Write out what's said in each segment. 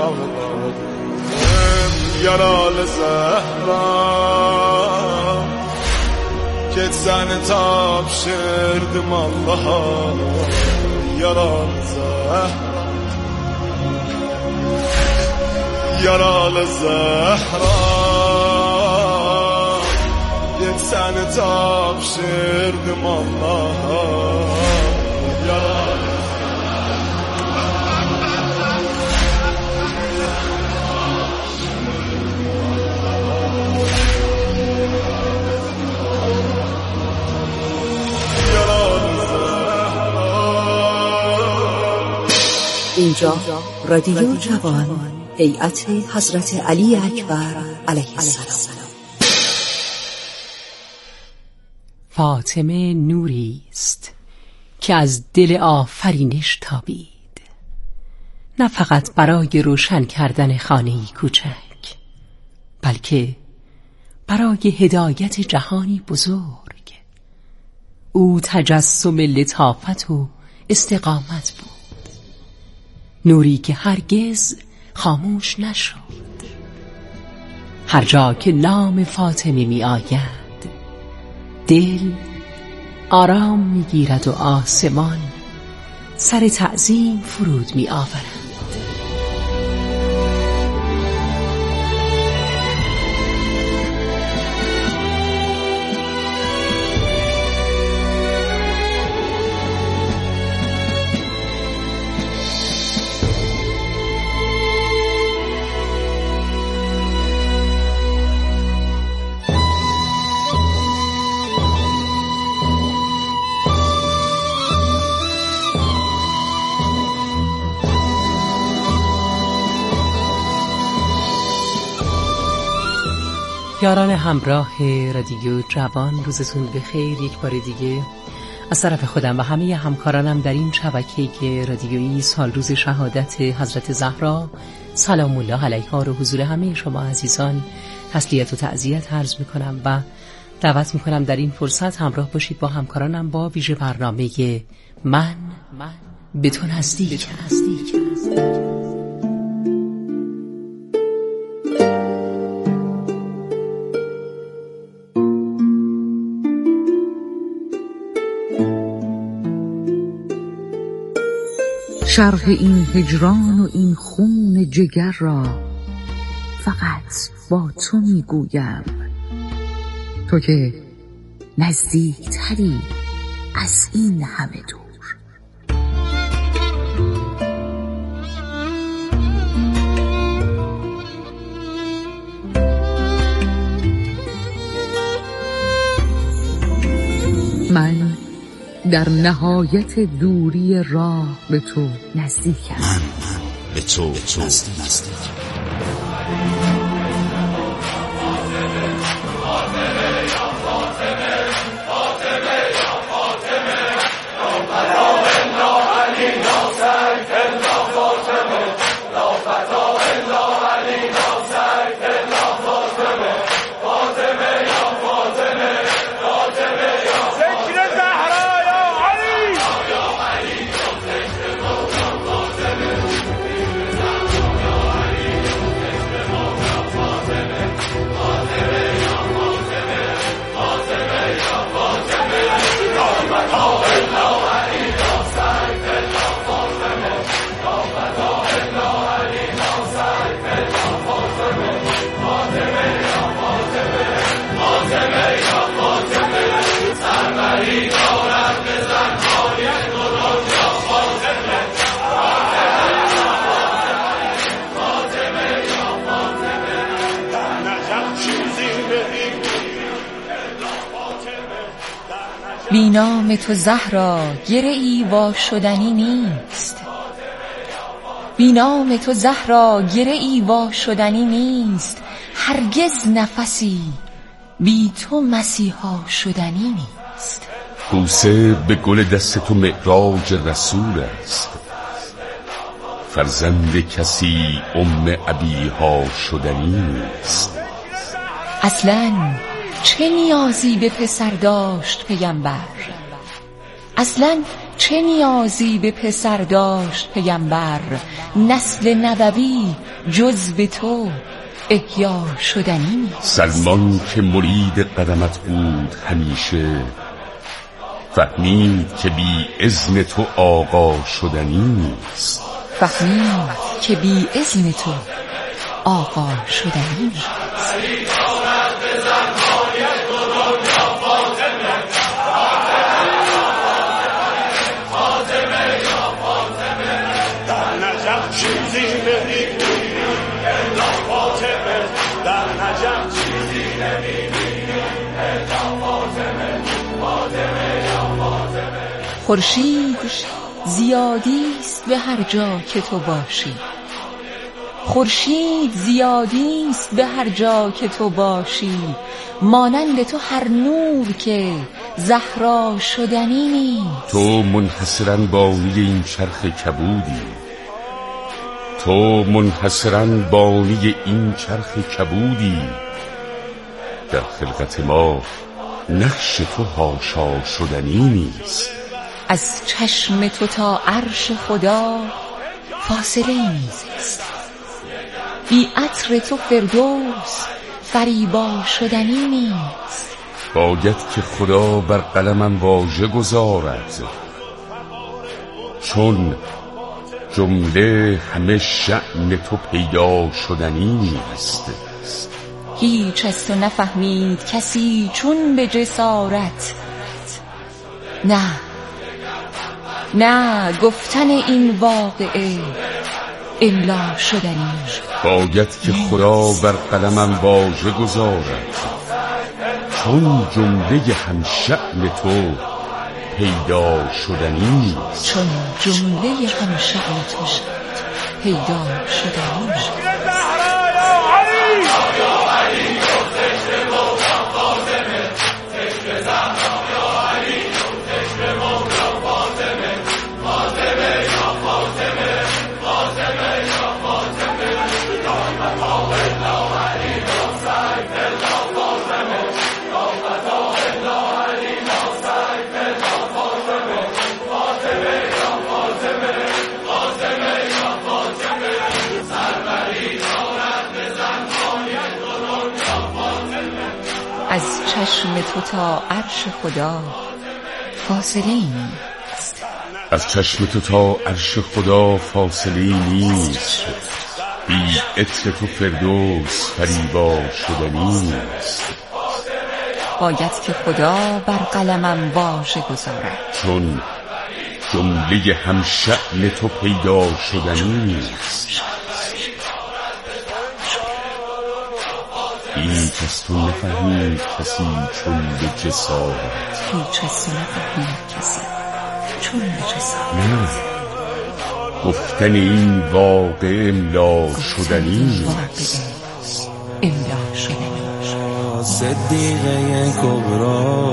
یارال زهرا که سن تابشردم الله یارال زهرا یارال زهرا که سن تابشردم الله یارال اینجا رادیو جوان، هیئت حضرت علی اکبر علیه السلام. فاطمه نوری است که از دل آفرینش تابید، نه فقط برای روشن کردن خانه‌ای کوچک، بلکه برای هدایت جهانی بزرگ. او تجسم لطافت و استقامت بود، نوری که هرگز خاموش نشد. هر جا که نام فاطمه می آید دل آرام می گیرد و آسمان سر تعظیم فرود می آورد. یاران همراه رادیو جوان، روزتون بخیر. یک بار دیگه از طرف خودم و همه همکارانم در این شبکه رادیویی سال روز شهادت حضرت زهرا سلام الله علیها رو حضور همه شما عزیزان تسلیت و تعزیت عرض میکنم و دعوت میکنم در این فرصت همراه باشید با همکارانم با ویژه برنامه من به تو نزدیک. شرح این هجران و این خون جگر را فقط با تو میگویم، تو که نزدیکتری از این همه دور. من در نهایت دوری راه به تو نزدیکم. من به تو نزدیکم. بی نام تو زهرا گره‌ای وا شدنی نیست. بی نام تو زهرا گره‌ای وا شدنی نیست. هرگز نفسی بی تو مسیحا شدنی نیست. بوسه به گل دست تو معراج رسول است. فرزند کسی ابیها شدنی نیست. اصلاً چه نیازی به پسر داشت پیامبر؟ اصلاً چه نیازی به پسر داشت پیامبر؟ نسل نبوی جز به تو احیا شدنی نیست. سلمان که مرید قدمت بود همیشه، فهمید که بی اذن تو آقا شدنی نیست. فهمید که بی اذن تو آقا شدنی نیست. خورشید زیادیست به هر جا که تو باشی. خورشید زیادیست به هر جا که تو باشی، مانند تو هر نور که زهرا شدنی نیست. تو منحصراً بانی این چرخ کبودی، تو منحصراً بانی این چرخ کبودی. در خلقت ما نقش تو حاشا شدنی نیست. از چشم تو تا عرش خدا فاصله نیست. بی عطر تو فردوس فریبا شدنی نیست. باید که خدا بر قلمم واژه گذارد، چون جمله همه شأن تو پیدا شدنی نیست. هیچ از تو نفهمید کسی چون به جسارت، نه گفتن این واقعه املا شدنی. باید که خدا بر قلمم واژه گذارد، چون جمله هم شأن تو پیدا شدنی نیست. چون جمله هم شأن تو پیدا شدنی نیست. از چشم تو تا عرش خدا فاصله نیست. از چشم تو تا عرش خدا فاصله نیست. بی عطر تو فردوس فریبا شدنی نیست. باید که خدا بر قلمم واژه گذارد، چون جمله هم شأن تو پیدا شدنی نیست. هیچ از تو نفهمید کسی چون به جسارت. هیچ از تو نفهمید کسی چون به جسارت. نه گفتن این واقع املا شدنی نیست. املا شدنی. صدیقه کبرا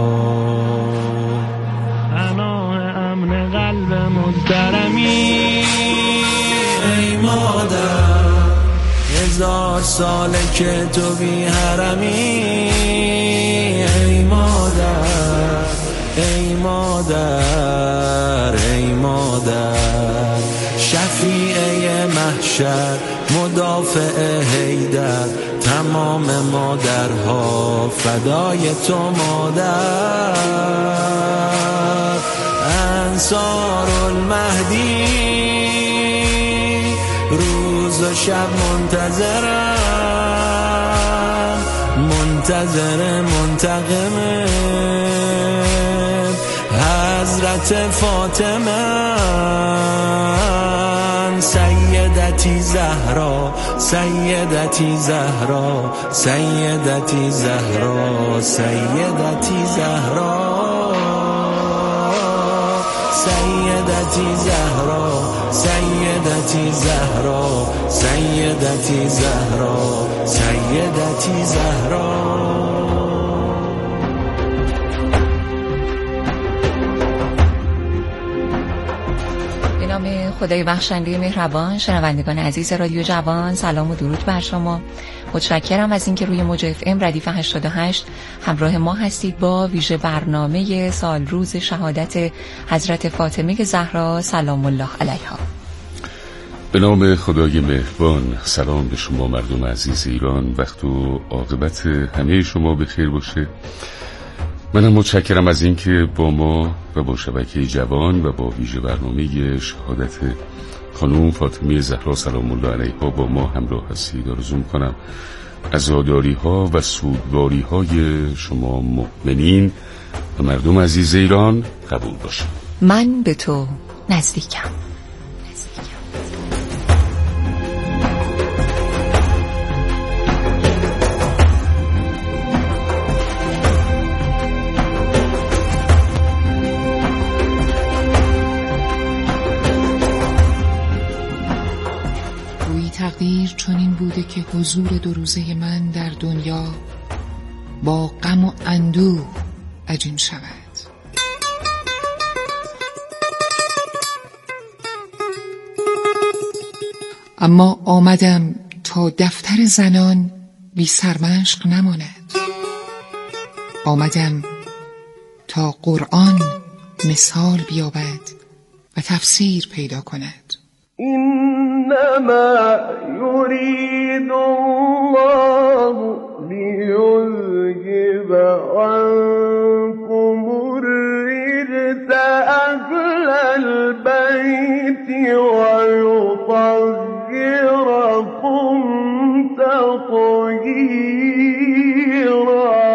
پناه امن قلب محترمی، ای مادر 1000 ساله که تو بی حرمی. ای مادر ای مادر ای مادر، شفیعه محشر مدافع حیدر، تمام مادرها فدای تو مادر. انصار المهدی روز و شب منتظرم، منتظر منتقم حضرت فاطمه. سیدتی زهرا سیدتی زهرا سیدتی زهرا سیدتی زهرا سیدتی زهرا سیدتی زهرا سیدتی زهرا سیدتی زهرا. خدای بخشنده مهربان، شنوندگان عزیز رادیو جوان، سلام و درود بر شما. متشکرم از اینکه روی موج اف ام ردیف 88 همراه ما هستید با ویژه برنامه سال روز شهادت حضرت فاطمه زهرا سلام الله علیها. به نام خدای مهربان. سلام به شما مردم عزیز ایران. وقت و عاقبت همه شما بخیر باشه. منم متشکرم از اینکه با ما و با شبکه جوان و با ویژه برنامه شهادت خانم فاطمه زهرا سلام الله علیها با ما همراه هستید. آرزو می‌کنم عزاداری ها و سوگواری های شما مؤمنین و مردم عزیز ایران قبول باشه. من به تو نزدیکم. تقدیر چنین بوده که حضور 2 روزه من در دنیا با غم و اندوه عجین شود. اما آمدم تا دفتر زنان بی سرمشق نماند. آمدم تا قرآن مثال بیابد و تفسیر پیدا کند. إنما يريد الله ليذهب عنكم الرجس أهل البيت ويطهركم تطهيرا.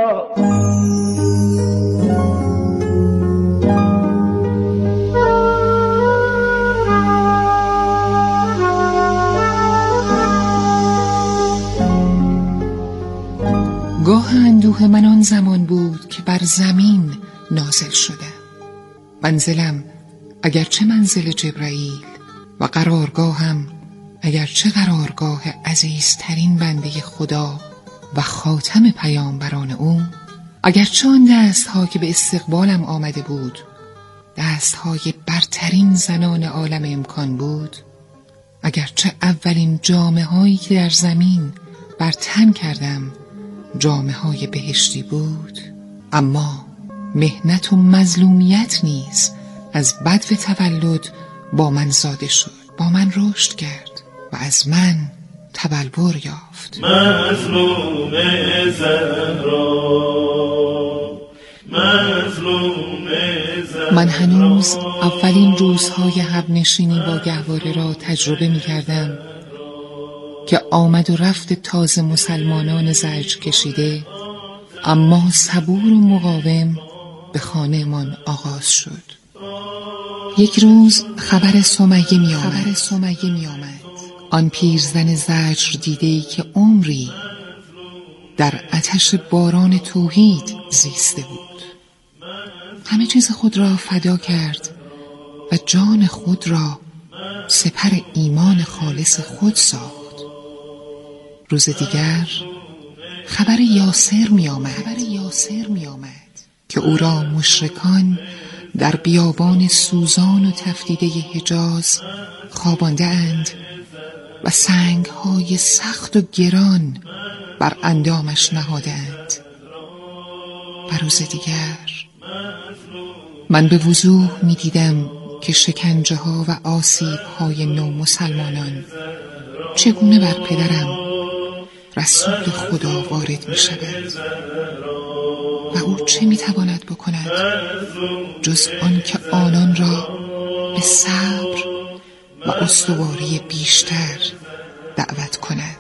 گاه اندوه من آن زمان بود که بر زمین نازل شدم. منزلم اگرچه منزل جبرائیل و قرارگاهم اگرچه قرارگاه عزیزترین بنده خدا و خاتم پیامبران او، اگرچه آن دستها که به استقبالم آمده بود دستهای برترین زنان عالم امکان بود، اگرچه اولین جامه هایی که در زمین بر تن کردم جامه های بهشتی بود، اما مهنت و مظلومیت نیز از بدو تولد با من زاده شد، با من رشد کرد و از من تبلور یافت. مظلوم زهرا، مظلوم زهرا. من هنوز اولین روزهای حب نشینی با گهواره را تجربه می کردم که آمد و رفت تازه مسلمانان زجر کشیده اما صبور و مقاوم به خانه من آغاز شد. یک روز خبر سمیه می آمد. آن پیرزن زجر دیده‌ای که عمری در آتش باران توحید زیسته بود، همه چیز خود را فدا کرد و جان خود را سپر ایمان خالص خود ساخت. روز دیگر خبر یاسر می آمد که او را مشرکان در بیابان سوزان و تفدیده حجاز خوابانده اند و سنگ‌های سخت و گران بر اندامش نهادند. و روز دیگر من به وضوح می دیدم که شکنجه ها و آسیب های نو مسلمانان چگونه بر پدرم رسول خدا وارد می شود و او چه می تواند بکند جز آن که آنان را به صبر و استواری بیشتر دعوت کند.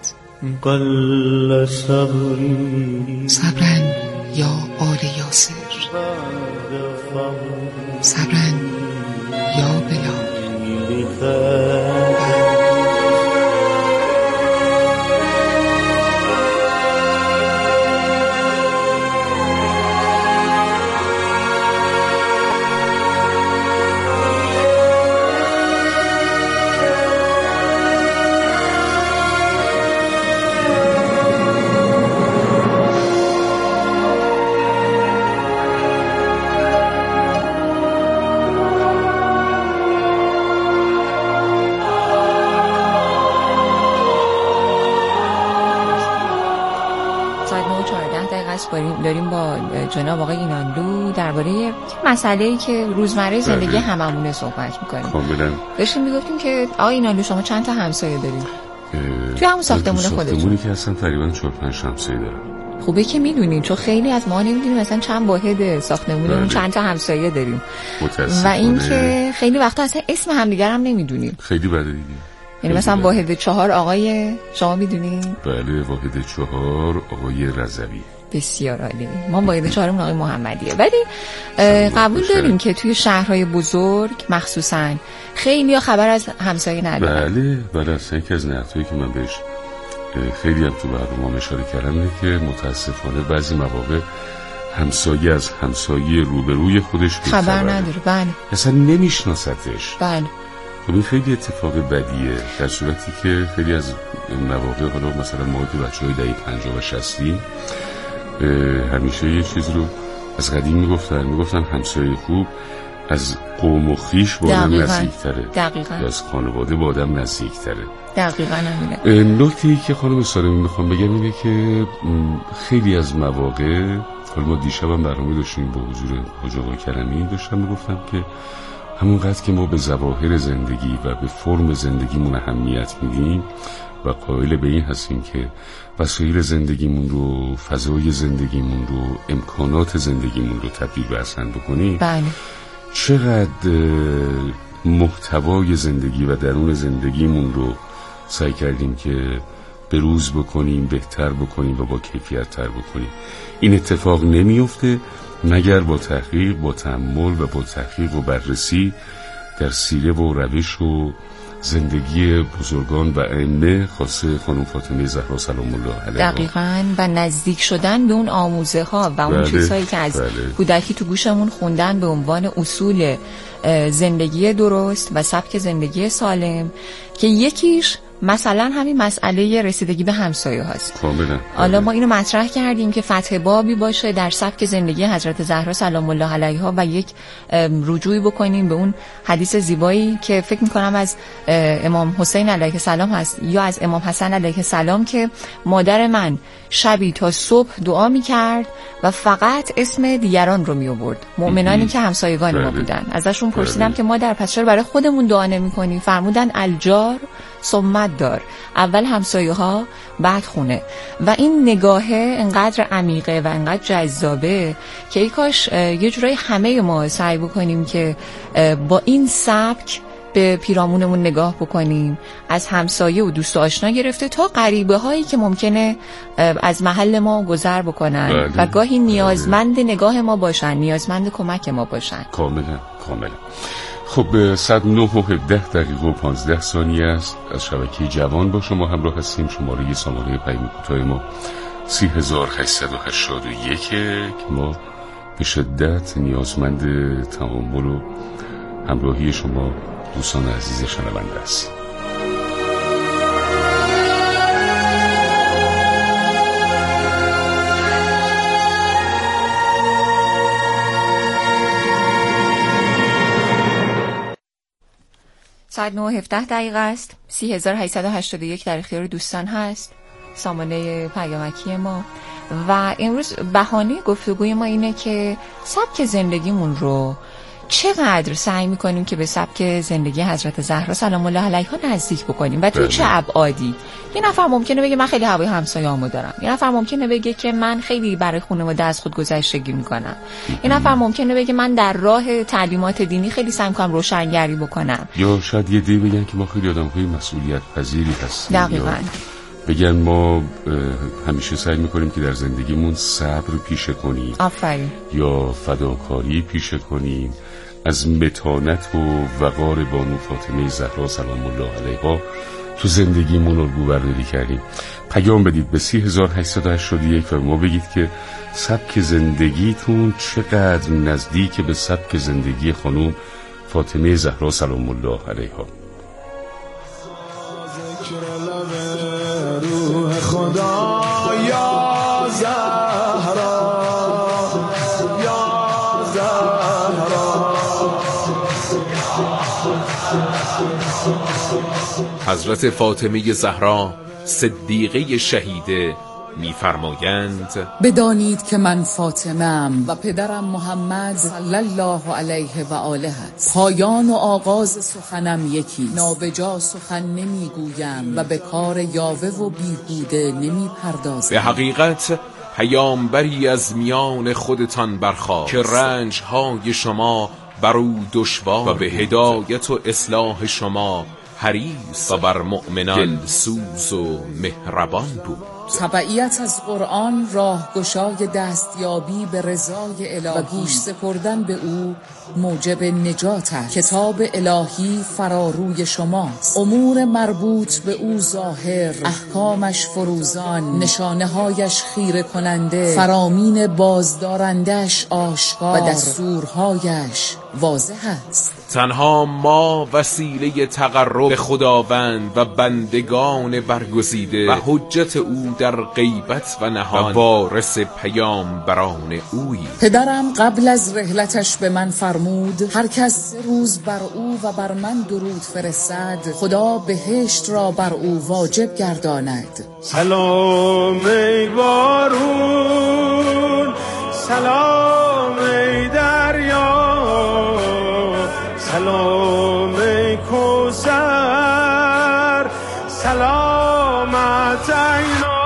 صبرن یا آل یاسر، صبرن یا بلال. امروز داریم با جناب آقای اینانلو درباره مسئله‌ای که روزمره زندگی هممونه صحبت می‌کنیم. کاملا. داشتیم میگفتیم که آقای اینانلو شما چند تا همسایه دارید؟ توی همون ساختمون خودتون؟ ساختمونی که هستن تقریبا 4-5 همسایه دارم. خوبه که میدونیم، چون خیلی از ما نمیدونیم مثلا چند واحد ساختمونمون چند تا همسایه داریم و اینکه خیلی وقتا اصلا اسم همدیگر هم نمیدونیم. خیلی بده دیگه. یعنی مثلا واحد 4 آقای شما میدونید؟ بله، واحد 4 آقای رضوی. بسیار عالی. ما واحد 4 آقای محمدیه. ولی قبول داریم که توی شهرهای بزرگ مخصوصا خیلی خبر از همسایه ندارن. بله اصلا یکی از نعمتایی که من بهش خیلی هم تو برنامه اشاره کردم اینه که متاسفانه بعضی مواقع همسایه از همسایه روبروی خودش خبر نداره. بله. اصلا نمیشناستش. بله. خب این خیلی اتفاق بدیه، در صورتی که خیلی از مواقع حالا مثلا ما که بچه‌های دهه 50 و 60 همیشه یه چیز رو از قدیم میگفتن همسایه خوب از قوم و خویش با آدم نزدیک‌تره. دقیقاً. از خانواده با آدم نزدیک‌تره. دقیقاً همینه. نکته‌ای که خانم سالمی میخوام بگم اینه که خیلی از مواقع، حالا ما دیشبم برنامه داشتیم با حضور حاج آقای کرمی، داشتم میگفتم که همونقدر که ما به ظواهر زندگی و به فرم زندگیمون اهمیت میدیم و قائل به این هستیم که وسایل زندگیمون رو، فضای زندگیمون رو، امکانات زندگیمون رو تبدیل به اصل بکنیم، بله. چقدر محتوای زندگی و درون زندگیمون رو سعی کردیم که بروز بکنیم، بهتر بکنیم و با کیفیت تر بکنیم. این اتفاق نمیفته مگر با تحقیق، با تأمل و با تحقیق و بررسی در سیره و روش و زندگی بزرگان و ائمه، خاصه خانم فاطمه زهرا سلام الله علیها. دقیقاً. و نزدیک شدن به اون آموزه ها و اون چیزهایی که از کودکی تو گوشمون خوندن به عنوان اصول زندگی درست و سبک زندگی سالم، که یکیش مثلا همین مسئله رسیدگی به همسایه هاست. کاملا. حالا ما اینو مطرح کردیم که فتح بابی باشه در سبک زندگی حضرت زهرا سلام الله علیها و یک رجوعی بکنیم به اون حدیث زیبایی که فکر میکنم از امام حسین علیه السلام هست یا از امام حسن علیه السلام که مادر من شبی تا صبح دعا میکرد و فقط اسم دیگران رو می آورد، مؤمنانی که همسایگان ما بودن. ازشون پرسیدم که مادر پس چرا برای خودمون دعا نمی‌کنی؟ فرمودن الجار ثم دار، اول همسایه ها بعد خونه. و این نگاهه انقدر عمیقه و انقدر جذابه که ای کاش یه جورایی همه ما سعی بکنیم که با این سبک به پیرامونمون نگاه بکنیم، از همسایه و دوست و آشنا گرفته تا غریبه هایی که ممکنه از محل ما گذر بکنن و گاهی نیازمند نگاه ما باشن، نیازمند کمک ما باشن. کاملا. خب 109:17 و 15 ثانیه است. از شبکه جوان با شما همراه هستیم. شماره سامانه پیام کوتاه ما 3881 که ما به شدت نیازمند تأمل و همراهی شما دوستان عزیز شنونده هستیم. ساعت 9:17 است. 3881 در اختیار دوستان هست، سامانه پیامکی ما. و امروز بهانه گفتگوی ما اینه که سبک زندگیمون رو چقدر سعی میکنیم که به سبک زندگی حضرت زهرا سلام الله علیها نزدیک بکنیم و توی چه ابعادی. یه نفر ممکنه بگه من خیلی هوای همسایه‌امو دارم، یه نفر ممکنه بگه که من خیلی برای خانواده از خود گذشتگی میکنم، یه نفر ممکنه بگه من در راه تعلیمات دینی خیلی سعی میکنم روشنگری بکنم، یا شاید یه دی بگن که ما خیلی آدم‌های مسئولیت پذیری هستیم. دقیقاً. بگن ما همیشه سعی میکنیم که در زندگیمون صبر پیشه کنیم. آفرین. یا فداکاری پیشه کنیم. از متانت و وقار بانو فاطمه زهرا سلام الله علیها تو زندگیمون الگو برداری کردیم. پیام بدید به 3881 و ما بگید که سبک زندگیتون چقدر نزدیک به سبک زندگی خانم فاطمه زهرا سلام الله علیها. روح خدا یا زهرا یا زهرا. حضرت فاطمه زهرا صدیقه شهیده می‌فرمایند بدانید که من فاطمه‌ام و پدرم محمد صلی الله علیه و آله است. پایان و آغاز سخنم یکی، نابجا سخن نمیگویم و به کار یاوه و بیهوده نمیپردازم. به حقیقت پیامبری از میان خودتان برخاست که رنج‌های شما بر او دشوار و به هدایت و اصلاح شما حریص و بر مؤمنان دلسوز و مهربان بود. تبعیت از قرآن راهگشای دستیابی به رضای الهی و گوش سپردن به او موجب نجات است. کتاب الهی فراروی شماست، امور مربوط به او ظاهر، احکامش فروزان، نشانه هایش خیره کننده، فرامین بازدارندش آشکار و دستورهایش واضح است. تنها ما وسیله تقرب به خداوند و بندگان برگزیده و حجت او در غیبت و نهان و وارث پیامبران اویی. پدرم قبل از رحلتش به من فرمود هر کس 3 روز بر او و بر من درود فرستد خدا بهشت را بر او واجب گرداند. سلام ای بارون، سلام ای دریا، سلام ای کوثر، سلامت اینا.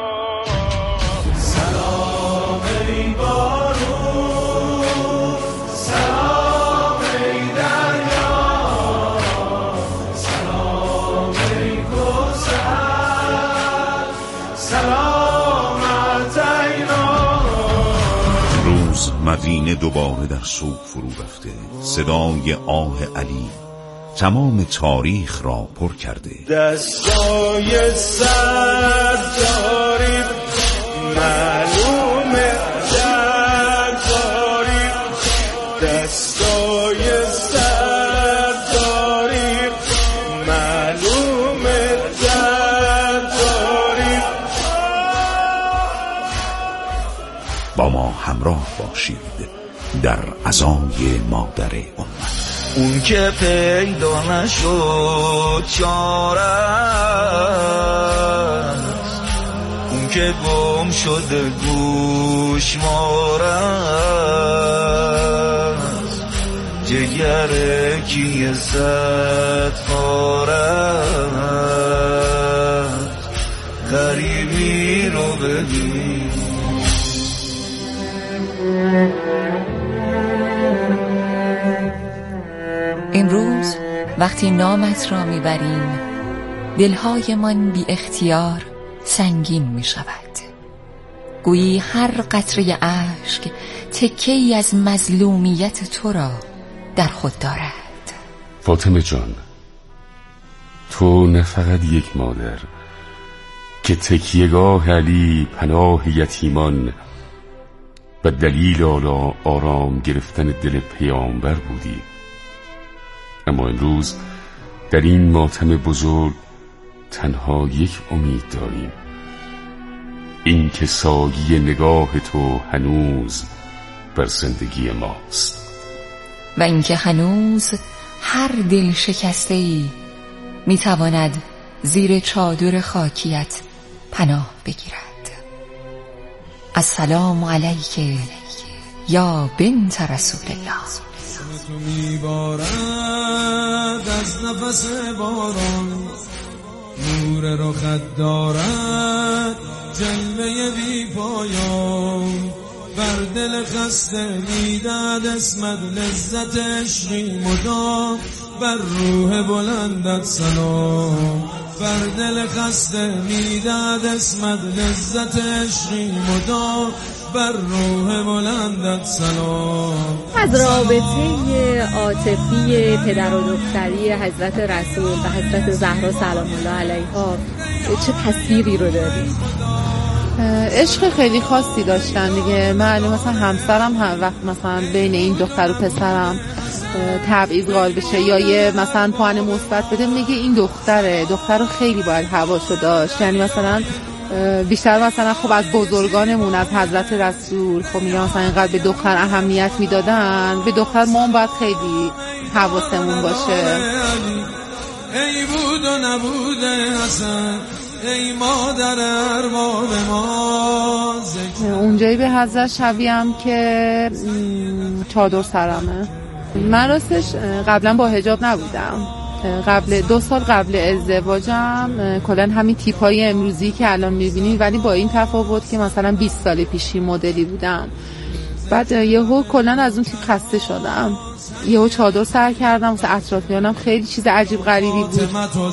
سلام ای بارون، سلام ای دریا، سلام ای کوثر، سلامت اینا. روز مدینه دوباره در سوگ فرو رفته. صدای آه علی تمام تاریخ را پر کرده. دستای سر داریم معلومه در داریم، دستای سر داریم معلومه در داریم. با ما همراه باشید در عزای مادر امت. اون که پیدا نشد چاره است، اون که گم شده گوشواره است، جگر کی 100 پاره است، غریبی رو ببین. امروز وقتی نامت را میبریم دلهایمان بی اختیار سنگین می شود. گویی هر قطره اشک تکه‌ای از مظلومیت تو را در خود دارد. فاطمه جان، تو نه فقط یک مادر که تکیهگاه علی، پناه یتیمان و دلیل آلا آرام گرفتن دل پیامبر بودی، اما امروز در این ماتم بزرگ تنها یک امید داریم، این که سایه نگاه تو هنوز بر زندگی ماست و اینکه هنوز هر دل شکسته‌ای میتواند زیر چادر خاکیت پناه بگیرد. السلام علیک یا بنت رسول الله. تو میبارد از نفس باران، نور رخت دارد جلوه بی پایان، بر دل خسته میدهد اسمت لذت عشقی مدام، بر روح بلندت سلام، بر دل خسته میدهد اسمت لذت عشقی مدام، بر روح بلندت سلام. از رابطه عاطفی پدر و دختری حضرت رسول و حضرت زهرا سلام الله علیها چه تصویری رو دارید؟ عشق خیلی خاصی داشتن دیگه. من مثلا همسرم هم وقت مثلا بین این دختر و پسرم تبعیض قائل بشه یا یه مثلا پوان مثبت بده، میگه این دختر رو خیلی باید حواسو داشت. یعنی مثلا بیشتر مثلا خب از بزرگانمون از حضرت رسول خب میگن مثلا اینقدر به دختر اهمیت میدادن، به دختر ما هم باید خیلی حواسمون باشه. ای بود و نبوده حسن ای مادر ارباب ما. اونجایی به حضرت شبیهم که چادر سرمه. من راستش قبلا با حجاب نبودم، قبل 2 سال قبل ازدواجم کلا همین تیپای امروزی که الان میبینی، ولی با این تفاوت که مثلا 20 سال پیشی مدلی بودم. بعد یهو کلا از اون تیپ خسته شدم، یهو چادر سر کردم، واسه اطرافیانم خیلی چیز عجیب غریبی بود.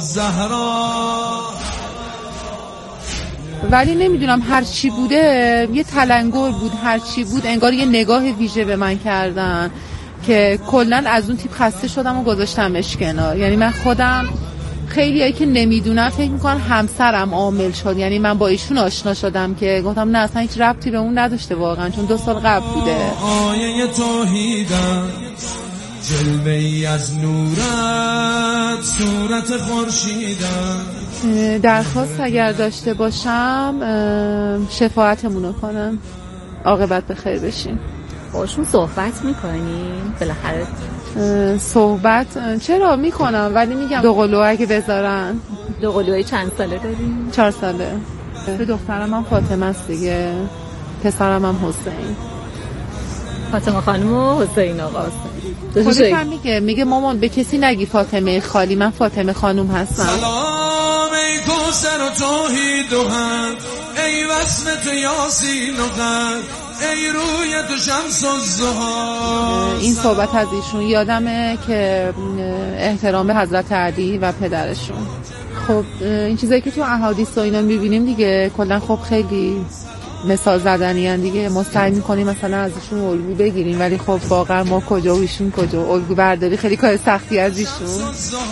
ولی نمیدونم هر چی بوده یه تلنگر بود، هر چی بود انگار یه نگاه ویژه به من کردن که کلا از اون تیپ خسته شدم و گذاشتمش کنار. یعنی من خودم خیلیایی که نمیدونم فکر میکنن همسرم عامل شد، یعنی من با ایشون آشنا شدم که گفتم نه اصلا هیچ ربطی به اون نداشته واقعا، چون 2 سال قبل بوده. آیه توحیدم جلوه ای از نورت صورت خورشیدم. درخواست اگر داشته باشم شفاعتمونو کنم، عاقبت به خیر بشین. باشون صحبت میکنیم بالاخره؟ صحبت چرا میکنم، ولی میگم 2 قلو اگه بذارن. 2 قلوهای چند ساله داریم؟ 4 ساله. به دخترم هم فاطمه است دیگه، پسرم هم حسین. فاطمه خانم و حسین آقا. خودش هم میگه مامان به کسی نگی فاطمه خالی، من فاطمه خانم هستم. سلام ای کوثر و توحید و حق، ای وصل تو یاسین و قد، ای روی تو شمس الضحی. این صحبت از ایشون یادمه که احترام به حضرت علی و پدرشون. خب این چیزایی که تو احادیث و اینا میبینیم دیگه کلا خب خیلی مثال زدنی ان دیگه، ما سعی میکنیم مثلا ازشون الگو بگیریم، ولی خب واقعا ما کجا و ایشون کجا، الگو برداری خیلی کار سختی از ایشون.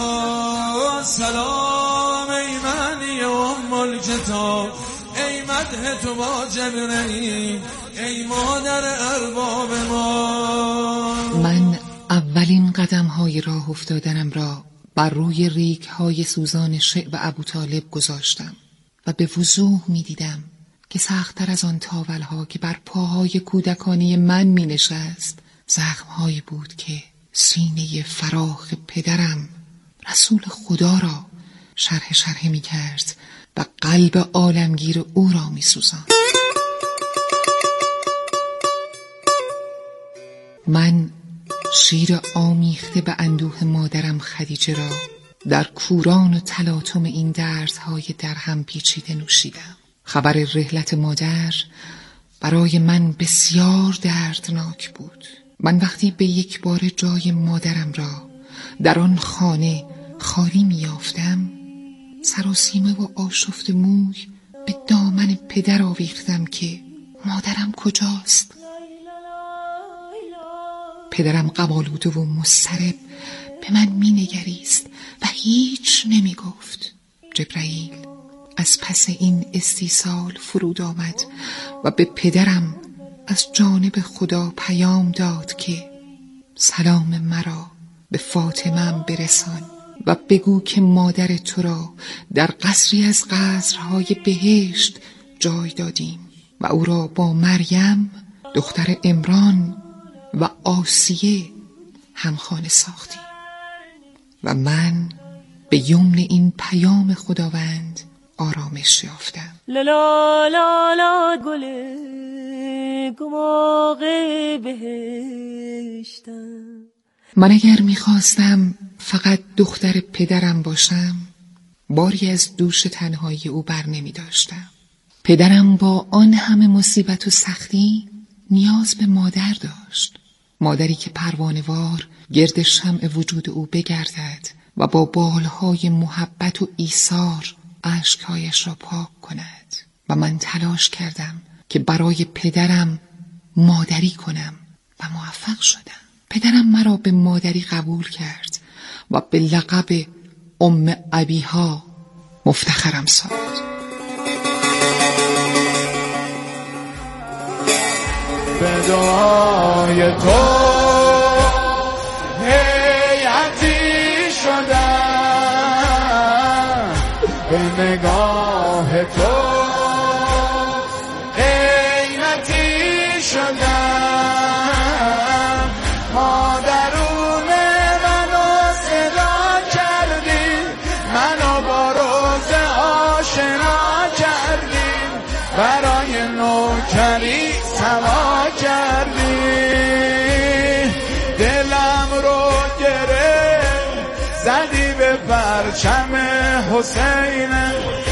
سلام ای معنی ام الکتاب، ای مدح تو با جبرئیل، ای مادر ارباب ما. من اولین قدم‌های راه افتادنم را بر روی ریگ‌های سوزان شعب ابوطالب گذاشتم و به وضوح می‌دیدم که سخت‌تر از آن تاول‌ها که بر پاهای کودکانی من می‌نشست، زخم‌هایی بود که سینه فراخ پدرم رسول خدا را شرح می‌کرد و قلب عالمگیر او را می‌سوزاند. من شیر آمیخته به اندوه مادرم خدیجه را در کوران و تلاطم این دردهای در هم پیچیده نوشیدم. خبر رحلت مادر برای من بسیار دردناک بود. من وقتی به یک بار جای مادرم را در آن خانه خالی میافتم، سراسیمه و آشفت موی به دامن پدر آویختم که مادرم کجاست. پدرم قبالوده و مضطرب به من مینگریست و هیچ نمیگفت. جبرائیل از پس این استیصال فرود آمد و به پدرم از جانب خدا پیام داد که سلام مرا به فاطمه‌ام برسان و بگو که مادر تو را در قصری از قصرهای بهشت جای دادیم و او را با مریم دختر عمران و آسیه همخانه ساختیم. و من به یمن این پیام خداوند آرامش یافتم. لا لا لا گله گماغ بهشتم. من اگر میخواستم فقط دختر پدرم باشم، باری از دوش تنهایی او بر نمی داشتم. پدرم با آن همه مصیبت و سختی نیاز به مادر داشت، مادری که پروانه‌وار گرد شمع وجود او بگردد و با بالهای محبت و ایثار اشکهایش را پاک کند. و من تلاش کردم که برای پدرم مادری کنم و موفق شدم. پدرم مرا به مادری قبول کرد و به لقب ام ابیها مفتخرم ساخت. به دعای تو هیئتی شدم، به نگاه تو قیمتی شدم، مادرون منو صدا کردی، منو با روز آشنا رها کردی، دلم رو گره زدی به پرچم حسین.